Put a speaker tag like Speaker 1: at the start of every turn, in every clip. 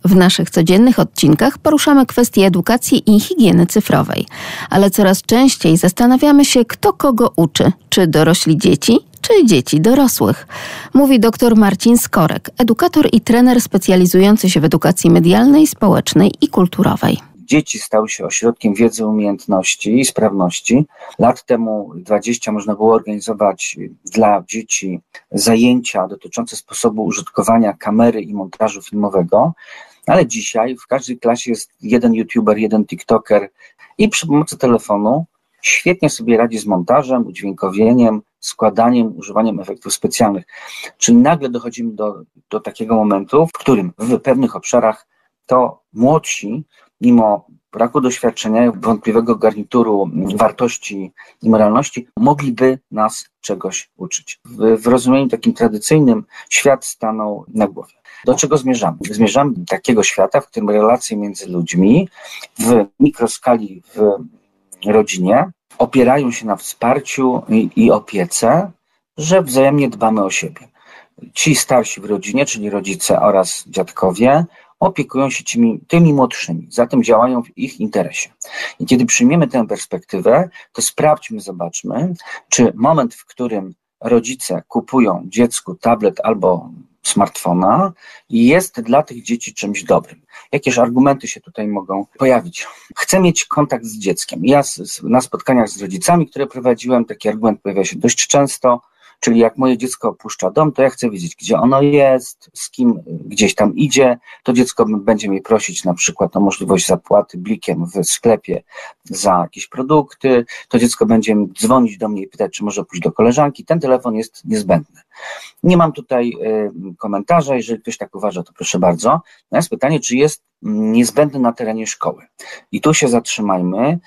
Speaker 1: W naszych codziennych odcinkach poruszamy kwestie edukacji i higieny cyfrowej. Ale coraz częściej zastanawiamy się, kto kogo uczy. Czy dorośli dzieci, czy dzieci dorosłych? Mówi dr Marcin Skorek, edukator i trener specjalizujący się w edukacji medialnej, społecznej i kulturowej.
Speaker 2: Dzieci stały się ośrodkiem wiedzy, umiejętności i sprawności. Lat temu 20 można było organizować dla dzieci zajęcia dotyczące sposobu użytkowania kamery i montażu filmowego, ale dzisiaj w każdej klasie jest jeden youtuber, jeden tiktoker i przy pomocy telefonu świetnie sobie radzi z montażem, udźwiękowieniem, składaniem, używaniem efektów specjalnych. Czyli nagle dochodzimy do takiego momentu, w którym w pewnych obszarach to młodsi, mimo braku doświadczenia, wątpliwego garnituru wartości i moralności, mogliby nas czegoś uczyć. W rozumieniu takim tradycyjnym świat stanął na głowie. Do czego zmierzamy? Zmierzamy do takiego świata, w którym relacje między ludźmi w mikroskali w rodzinie opierają się na wsparciu i opiece, że wzajemnie dbamy o siebie. Ci starsi w rodzinie, czyli rodzice oraz dziadkowie, opiekują się tymi młodszymi, zatem działają w ich interesie. I kiedy przyjmiemy tę perspektywę, to sprawdźmy, zobaczmy, czy moment, w którym rodzice kupują dziecku tablet albo smartfona, jest dla tych dzieci czymś dobrym. Jakież argumenty się tutaj mogą pojawić? Chcę mieć kontakt z dzieckiem. Ja na spotkaniach z rodzicami, które prowadziłem, taki argument pojawia się dość często, czyli jak moje dziecko opuszcza dom, to ja chcę wiedzieć, gdzie ono jest, z kim gdzieś tam idzie. To dziecko będzie mnie prosić na przykład o możliwość zapłaty blikiem w sklepie za jakieś produkty. To dziecko będzie dzwonić do mnie i pytać, czy może pójść do koleżanki. Ten telefon jest niezbędny. Nie mam tutaj komentarza, jeżeli ktoś tak uważa, to proszę bardzo. Natomiast pytanie, czy jest niezbędny na terenie szkoły. I tu się zatrzymajmy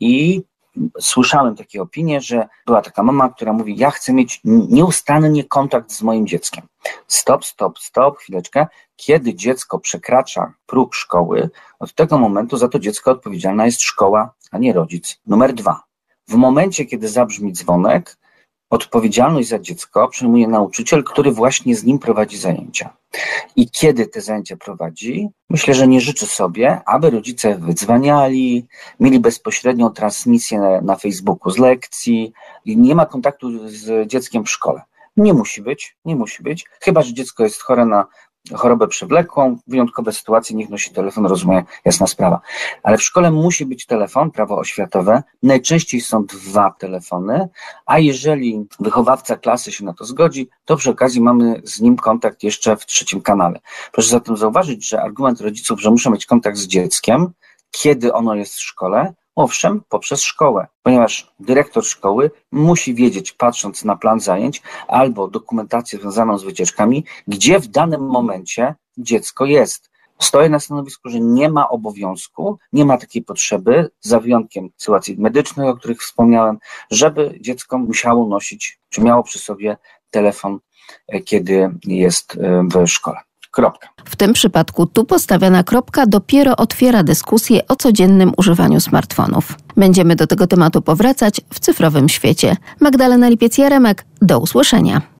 Speaker 2: i słyszałem takie opinie, że była taka mama, która mówi, ja chcę mieć nieustannie kontakt z moim dzieckiem. Stop, chwileczkę. Kiedy dziecko przekracza próg szkoły, od tego momentu za to dziecko odpowiedzialna jest szkoła, a nie rodzic. Numer 2. W momencie, kiedy zabrzmi dzwonek, odpowiedzialność za dziecko przejmuje nauczyciel, który właśnie z nim prowadzi zajęcia. I kiedy te zajęcia prowadzi, myślę, że nie życzy sobie, aby rodzice wydzwaniali, mieli bezpośrednią transmisję na Facebooku z lekcji i nie ma kontaktu z dzieckiem w szkole. Nie musi być, chyba że dziecko jest chore na chorobę przewlekłą, wyjątkowe sytuacje, niech nosi telefon, rozumiem, jasna sprawa. Ale w szkole musi być telefon, prawo oświatowe, najczęściej są 2 telefony, a jeżeli wychowawca klasy się na to zgodzi, to przy okazji mamy z nim kontakt jeszcze w 3. kanale. Proszę zatem zauważyć, że argument rodziców, że muszą mieć kontakt z dzieckiem, kiedy ono jest w szkole, owszem, poprzez szkołę, ponieważ dyrektor szkoły musi wiedzieć, patrząc na plan zajęć albo dokumentację związaną z wycieczkami, gdzie w danym momencie dziecko jest. Stoję na stanowisku, że nie ma obowiązku, nie ma takiej potrzeby, za wyjątkiem sytuacji medycznych, o których wspomniałem, żeby dziecko musiało nosić, czy miało przy sobie telefon, kiedy jest w szkole. Kropka.
Speaker 1: W tym przypadku tu postawiona kropka dopiero otwiera dyskusję o codziennym używaniu smartfonów. Będziemy do tego tematu powracać w cyfrowym świecie. Magdalena Lipiec-Jaremek, do usłyszenia.